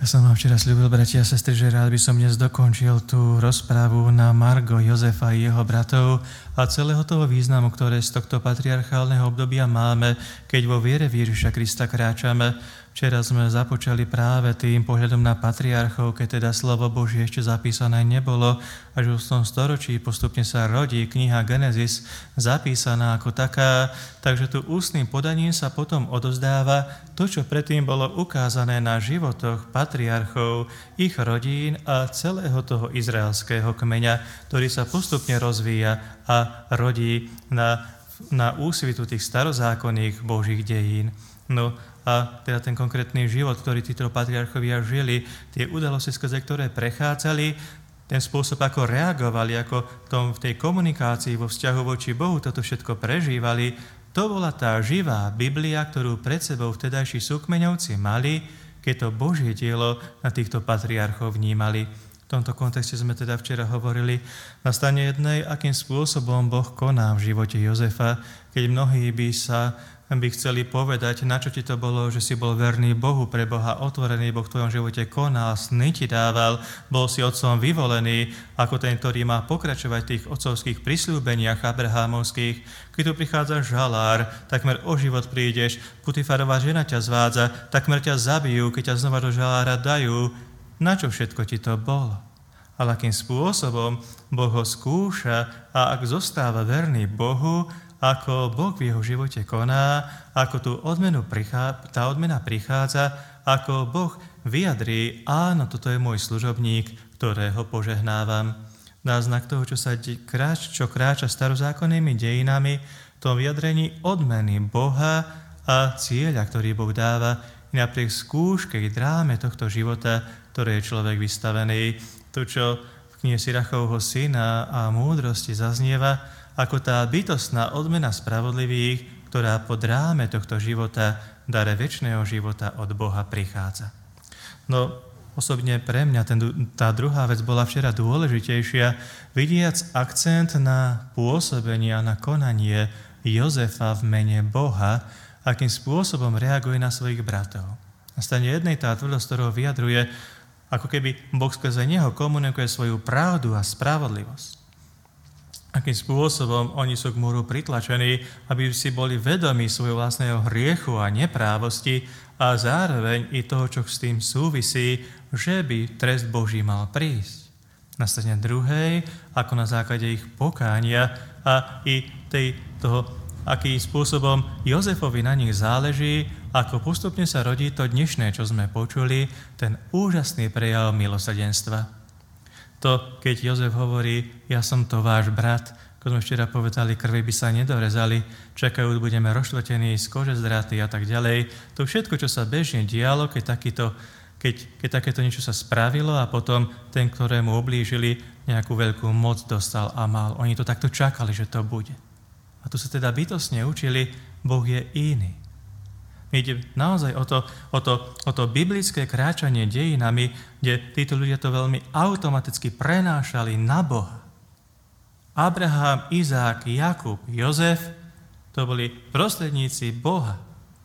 Ja som vám včera sľúbil, bratia a sestry, že rád by som dnes dokončil tú rozprávu na margo Jozefa a jeho bratov a celého toho významu, ktoré z tohto patriarchálneho obdobia máme, keď vo viere v Ježiša Krista kráčame. Včera sme započali práve tým pohľadom na patriarchov, keď teda slovo Božie ešte zapísané nebolo, až v 8. storočí postupne sa rodí kniha Genesis zapísaná ako taká, takže tu ústnym podaním sa potom odovzdáva to, čo predtým bolo ukázané na životoch patriarchov, ich rodín a celého toho izraelského kmeňa, ktorý sa postupne rozvíja a rodí na úsvitu tých starozákonných Božích dejín. No a teda ten konkrétny život, ktorý títo patriarchovia žili, tie udalosti, skrze ktoré prechádzali, ten spôsob, ako reagovali, ako v tej komunikácii vo vzťahu voči Bohu toto všetko prežívali, to bola tá živá Biblia, ktorú pred sebou vtedajší súkmeňovci mali, keď to Božie dielo na týchto patriarchov vnímali. V tomto kontexte sme teda včera hovorili na strane jednej, akým spôsobom Boh koná v živote Jozefa, keď mnohí by chceli povedať, na čo ti to bolo, že si bol verný Bohu, pre Boha otvorený, Boh v tvojom živote konal, sny ti dával, bol si otcom vyvolený, ako ten, ktorý má pokračovať v tých otcovských prisľúbeniach abrahámovských. Keď tu prichádza žalár, takmer o život prídeš, Putifarová žena ťa zvádza, takmer ťa zabijú, keď ťa znova do žalára dajú. Na čo všetko ti to bolo? Ale akým spôsobom Boh ho skúša a ak zostáva verný Bohu, ako Boh v jeho živote koná, ako tá odmena prichádza, ako Boh vyjadrí, áno, toto je môj služobník, ktorého požehnávam. Náznak toho, čo kráča starozákonnými dejinami, v tom vyjadrení odmeny Boha a cieľa, ktorý Boh dáva, napriek skúške i dráme tohto života, ktoré je človek vystavený. To, čo v knihe Sirachovho syna a múdrosti zaznieva, ako tá bytostná odmena spravodlivých, ktorá po dráme tohto života, dare večného života od Boha prichádza. No, osobne pre mňa tá druhá vec bola včera dôležitejšia, vidiac akcent na pôsobenie a na konanie Jozefa v mene Boha, akým spôsobom reaguje na svojich bratov. Na strane jednej tá tvrdosť, ktorou vyjadruje, ako keby Boh skrze neho komunikuje svoju pravdu a spravodlivosť. Akým spôsobom oni sú k múru pritlačení, aby si boli vedomí svojho vlastného hriechu a neprávosti a zároveň i toho, čo s tým súvisí, že by trest Boží mal prísť. Na strane druhej, ako na základe ich pokánia a i toho, akým spôsobom Jozefovi na nich záleží, ako postupne sa rodí to dnešné, čo sme počuli, ten úžasný prejav milosrdenstva. To, keď Jozef hovorí, ja som to váš brat, ako sme včera povedali, krvi by sa nedorezali, čakajú, budeme rozštvrtení z kože zdraty a tak ďalej. To všetko, čo sa bežne dialo, keď takéto niečo sa spravilo a potom ten, ktorému ublížili, nejakú veľkú moc dostal a mal. Oni to takto čakali, že to bude. A tu sa teda bytostne učili, Boh je iný. Ide naozaj o to biblické kráčanie dejinami, kde títo ľudia to veľmi automaticky prenášali na Boha. Abraham, Izák, Jakub, Jozef, to boli prostredníci Boha.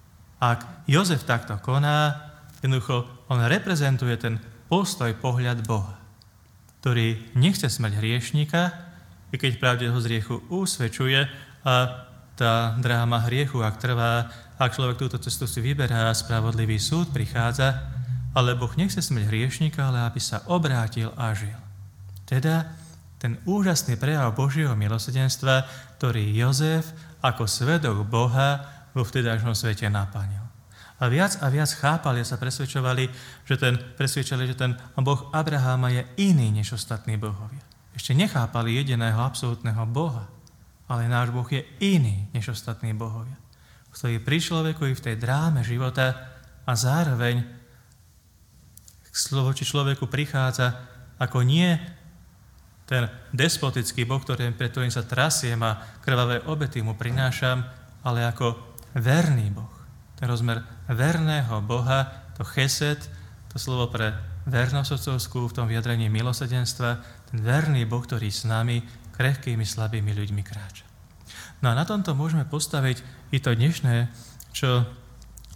Ak Jozef takto koná, jednoducho on reprezentuje ten postoj, pohľad Boha, ktorý nechce smrť hriešnika, i keď pravde ho z hriechu usvedčuje a tá dráma hriechu, ak trvá, ak človek túto cestu si vyberá, spravodlivý súd prichádza, ale Boh nechce smrť hriešnika, ale aby sa obrátil a žil. Teda ten úžasný prejav Božieho milosrdenstva, ktorý Jozef ako svedok Boha vo vtedajšom svete naplnil. A viac chápali a sa presvedčali, že ten Boh Abraháma je iný než ostatní bohovia. Ešte nechápali jediného absolútneho Boha, ale náš Boh je iný než ostatní bohovia, ktorý pri človeku i v tej dráme života a zároveň voči človeku prichádza ako nie ten despotický Boh, pred ktorým sa trasiem a krvavé obety mu prinášam, ale ako verný Boh. Ten rozmer verného Boha, to chesed, to slovo pre vernosť otcovskú v tom vyjadrení milosrdenstva, ten verný Boh, ktorý s nami, krehkými, slabými ľuďmi kráča. No a na tomto môžeme postaviť i to dnešné, čo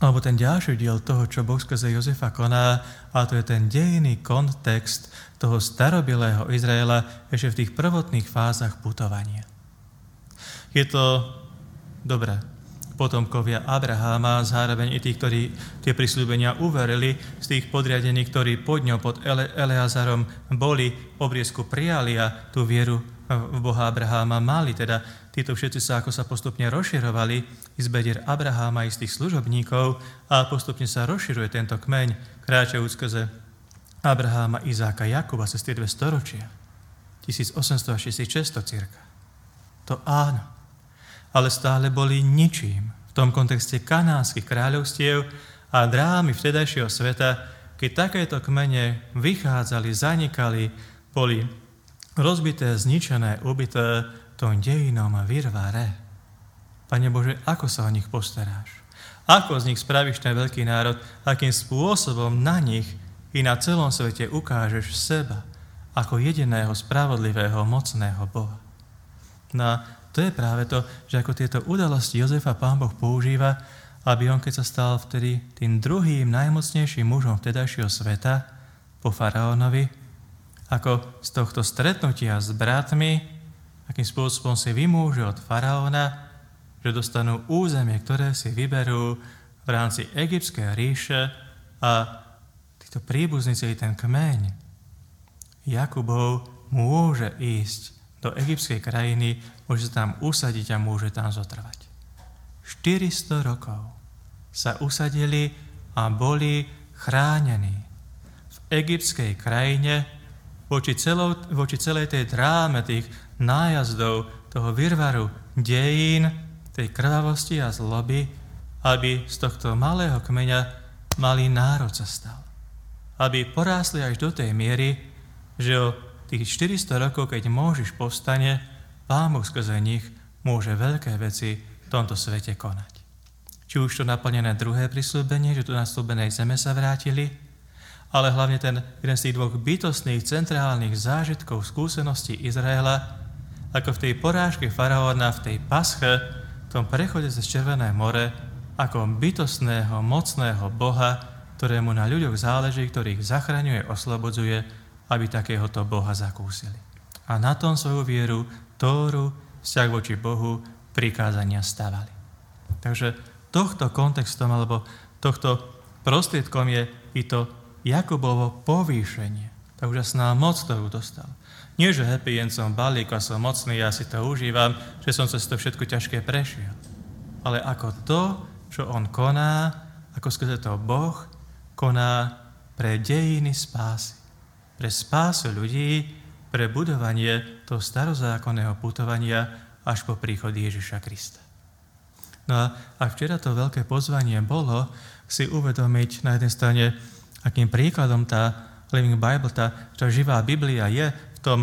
alebo ten ďalší diel toho, čo Boh skrze Jozefa koná, a to je ten dejinný kontext toho starobilého Izraela ešte v tých prvotných fázach putovania. Je to dobré. Potomkovia Abraháma, zároveň i tí, ktorí tie prisľúbenia uverili, z tých podriadených, ktorí pod ňou, pod Eleazarom boli, obriezku prijali a tú vieru v Boha Abraháma mali. Teda títo všetci sa, ako sa postupne rozširovali z bedier Abraháma i z tých služobníkov a postupne sa rozširuje tento kmeň, kráčajúc skrze Abraháma, Izáka, Jakuba cez tie 2 storočia. 1800 až 1600 cirka. To áno. Ale stále boli ničím v tom kontexte kanánskych kráľovstiev a drámy vtedajšieho sveta, keď takéto kmene vychádzali, zanikali, boli rozbité, zničené, ubité v tom dejinom virvare. Pane Bože, ako sa o nich postaráš? Ako z nich spravíš ten veľký národ? Akým spôsobom na nich i na celom svete ukážeš seba ako jediného, spravodlivého, mocného Boha? No to je práve to, že ako tieto udalosti Jozefa Pán Boh používa, aby on, keď sa stal vtedy tým druhým najmocnejším mužom vtedajšieho sveta po faraónovi, ako z tohto stretnutia s bratmi, akým spôsobom si vymôže od faraóna, že dostanú územie, ktoré si vyberú v rámci egyptskej ríše a títo príbuzníci, ten kmeň Jakubov môže ísť do egyptskej krajiny, môže sa tam usadiť a môže tam zotrvať. 400 rokov sa usadili a boli chránení v egyptskej krajine voči celej tej dráme tých nájazdov, toho virvaru dejín, tej krvavosti a zloby, aby z tohto malého kmeňa malý národ sa stal. Aby porástli až do tej miery, že o tých 400 rokov, keď Mojžiš povstane, Pán Boh skrze nich môže veľké veci v tomto svete konať. Či už to naplnené druhé prisľúbenie, že do nasľúbenej zeme sa vrátili, ale hlavne ten jeden z tých 2 bytostných centrálnych zážitkov skúseností Izraela, ako v tej porážke faraóna, v tej pasche, v tom prechode cez Červené more, ako bytostného, mocného Boha, ktorému na ľuďoch záleží, ktorý ich zachraňuje, oslobodzuje, aby takéhoto Boha zakúsili. A na tom svoju vieru, Tóru, vzťah voči Bohu, prikázania stavali. Takže tohto kontextom, alebo tohto prostriedkom je i to Jakubovo povýšenie. Tá úžasná moc, ktorú dostal. Nie, že happy end som balík a som mocný, ja si to užívam, že som cez to všetko ťažké prešiel. Ale ako to, čo on koná, ako skrze to Boh koná pre dejiny spásy. Pre spásu ľudí, pre budovanie toho starozákonného putovania až po príchod Ježiša Krista. No a včera to veľké pozvanie bolo si uvedomiť na jednej strane, akým príkladom tá Living Bible, tá živá Biblia je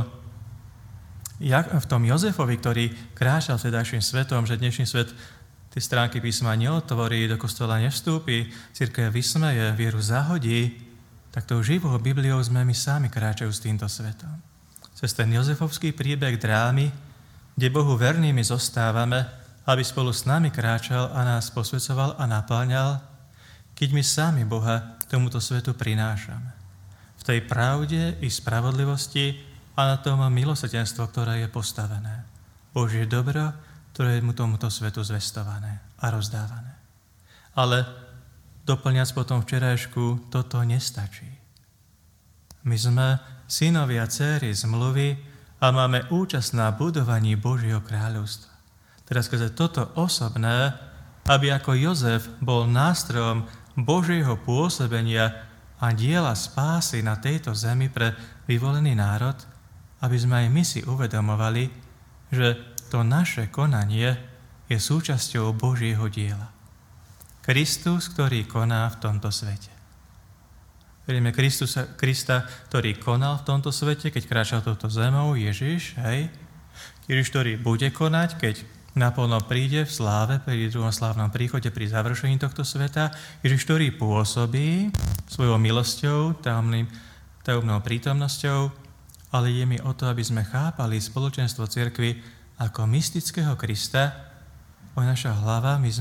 v tom Jozefovi, ktorý kráčal vtedajším svetom, že dnešný svet tie stránky písma neotvorí, do kostola nevstúpi, cirkev vysmeje, vieru zahodí, tak tou živou Bibliou sme my sami kráčajú s týmto svetom. Cez ten jozefovský príbeh drámy, kde Bohu vernými zostávame, aby spolu s nami kráčal a nás posvedcoval a naplňal, keď my sami Boha tomuto svetu prinášame. V tej pravde i spravodlivosti a na tom milosrdenstvo, ktoré je postavené. Božie dobro, ktoré je mu tomuto svetu zvestované a rozdávané. Ale doplňac potom včerajšku, toto nestačí. My sme synovia, dcéry zmluvy a máme účasť na budovaní Božieho kráľovstva. Teraz skrze toto osobné, aby ako Jozef bol nástrojom Božieho pôsobenia a diela spásy na tejto zemi pre vyvolený národ, aby sme aj my si uvedomovali, že to naše konanie je súčasťou Božieho diela. Kristus, ktorý koná v tomto svete. Veríme Krista, ktorý konal v tomto svete, keď kráčal touto zemou, Ježiš, hej? Ježiš, ktorý bude konať, keď naplno príde v sláve, pri druhom slávnom príchode, pri završení tohto sveta. Ježiš, ktorý pôsobí svojou milosťou, tajomnou prítomnosťou, ale je mi o to, aby sme chápali spoločenstvo cirkvi ako mystického Krista. Naša hlava, my sme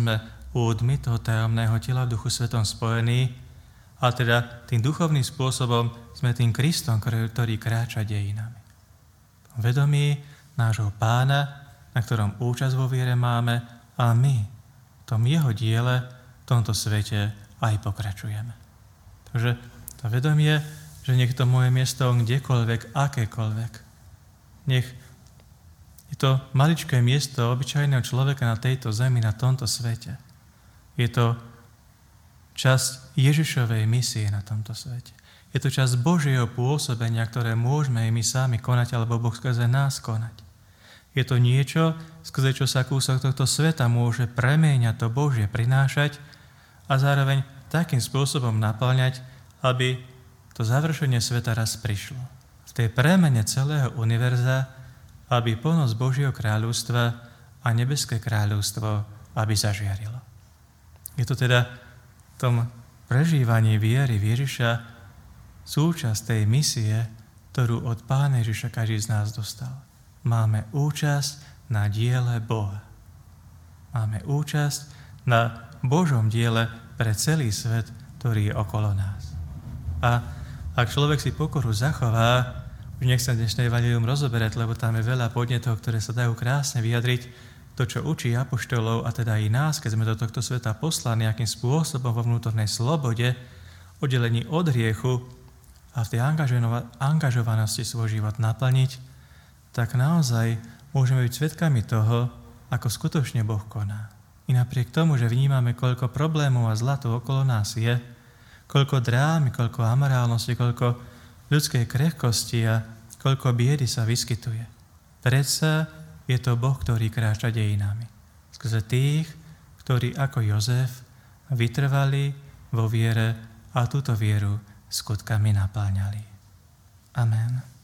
údmi toho tajomného tela v Duchu Svetom spojení, a teda tým duchovným spôsobom sme tým Kristom, ktorý kráča dejinami. V vedomí nášho Pána, na ktorom účasť vo viere máme, a my v tom jeho diele, v tomto svete aj pokračujeme. Takže to vedomie, že nech to moje miesto kdekoľvek, akékoľvek, nech je to maličké miesto obyčajného človeka na tejto zemi, na tomto svete. Je to časť Ježišovej misie na tomto svete. Je to časť Božieho pôsobenia, ktoré môžeme i my sami konať, alebo Boh skrze nás konať. Je to niečo, skrze čo sa kúsok tohto sveta môže premieňať, to Božie prinášať a zároveň takým spôsobom naplňať, aby to završenie sveta raz prišlo. V tej premene celého univerza, aby plnosť Božieho kráľovstva a nebeské kráľovstvo, aby zažiarilo. Je to teda v tom prežívaní viery v Ježiša súčasť tej misie, ktorú od Pána Ježiša každý z nás dostal. Máme účasť na diele Boha. Máme účasť na Božom diele pre celý svet, ktorý je okolo nás. A ak človek si pokoru zachová, už nechcem dnešné evanjelium rozoberať, lebo tam je veľa podnetov, ktoré sa dajú krásne vyjadriť, to, čo učí apoštolov, a teda i nás, keď sme do tohto sveta poslani, akým spôsobom vo vnútornej slobode, oddelení od hriechu a v tej angažovanosti svoj život naplniť, tak naozaj môžeme byť svedkami toho, ako skutočne Boh koná. I napriek tomu, že vnímame, koľko problémov a zla tu okolo nás je, koľko drámy, koľko amorálnosti, koľko ľudskej krehkosti a koľko biedy sa vyskytuje. Predsa je to Boh, ktorý kráča dejinami. Skrze tých, ktorí ako Jozef vytrvali vo viere a túto vieru skutkami napĺňali. Amen.